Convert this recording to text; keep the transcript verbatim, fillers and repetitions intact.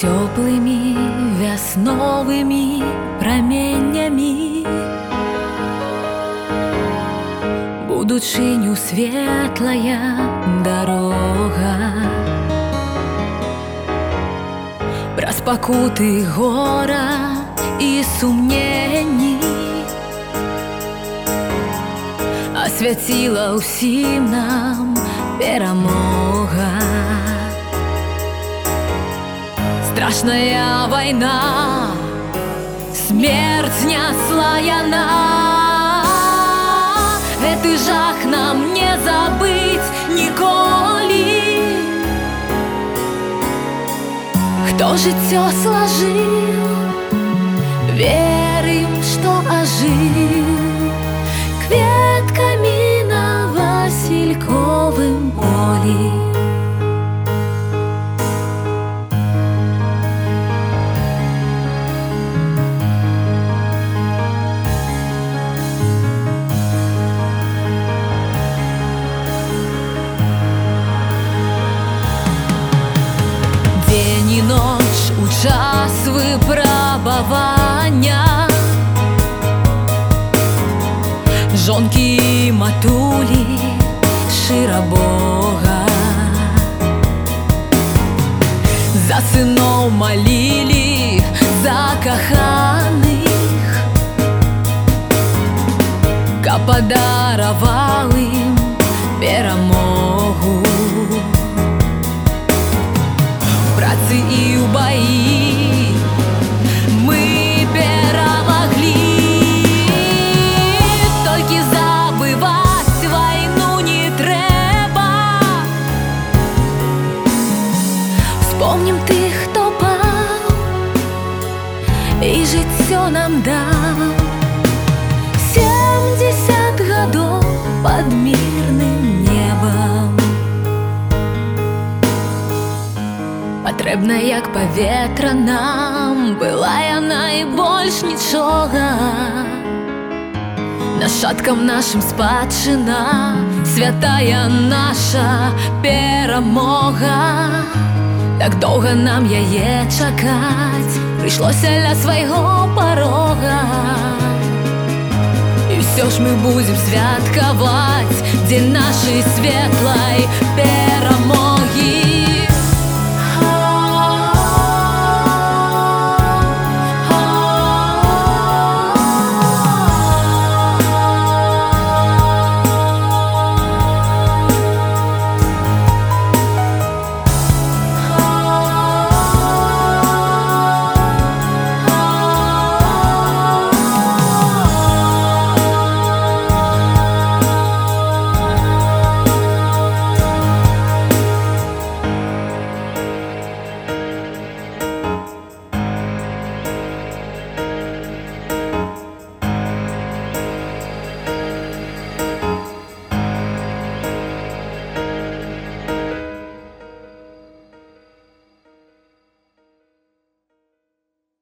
Теплыми весновыми променями будучыню светлая дорога. Праз пакуты гора і сумненні асвяціла ўсім нам перамога. Страшная война, смерть несла яна. Гэты жах нам не забыть ніколі. Хто жыццё слажыў, верым, што ажыў кветкамі на васільковым полі. Дзень і ноч у час выпрабавання жонкі і матулі шчыра Бога за сыноў малілі, за каханых, каб падараваў ім перамогу. Працы і ў баі мы перамаглі. Толькі забываць вайну не трэба. Вспомнім тых, хто паў і жыццё нам даў. Семдзесят гадоў пад мірным небам. Патрэбна, як паветра нам была яна і больш нічога. Нашчадкам нашым спадчына, святая наша перамога. Так доўга нам яе чакаць прыйшлося ля свайго парога. І ўсё ж мы будзем святкаваць дзень нашай светлай перамогі.